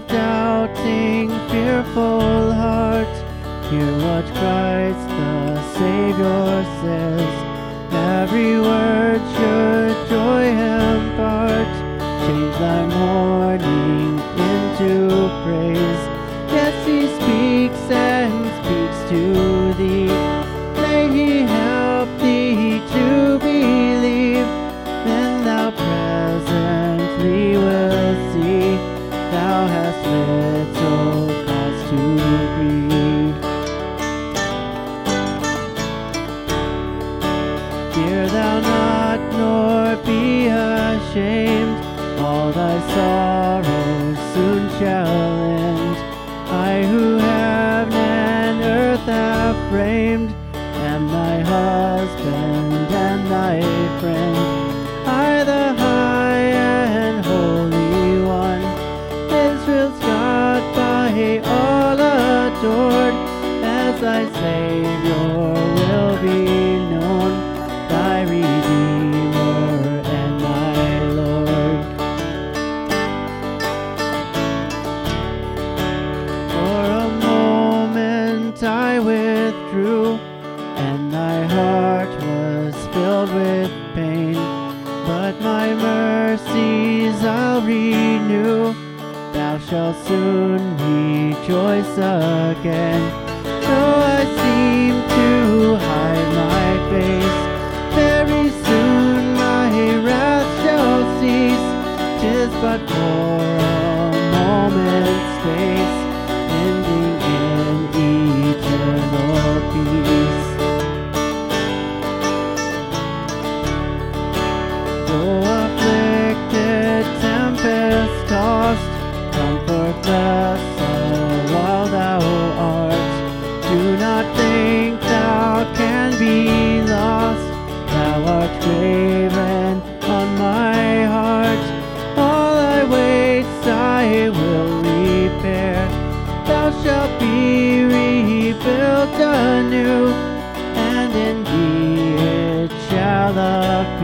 doubting, fearful heart, hear what Christ the Savior says. Every word should joy impart, change thy mourning into praise. Yes, he speaks and speaks to thee. May he help thee to believe. Then thou presently wilt see thou hast little cause to grieve. Fear thou not, nor be ashamed, all thy sorrows soon shall end. I who heaven and earth have framed, am thy husband and thy friend. I, the high and holy one, Israel's God by all adored, as thy Savior will be known, thy Redeemer and thy Lord. For a moment I withdrew, and thy heart was filled with pain, but my mercies I'll renew, thou shalt soon rejoice again. Though I seem to hide my face, very soon my wrath shall cease. 'Tis but for a moment's space, ending in eternal peace. Though afflicted, tempest-tossed, comfort less while thou art. Do not think thou can be lost, thou art graven on my heart. All thy wastes I will repair, thou shalt be rebuilt anew, and in thee it shall appear.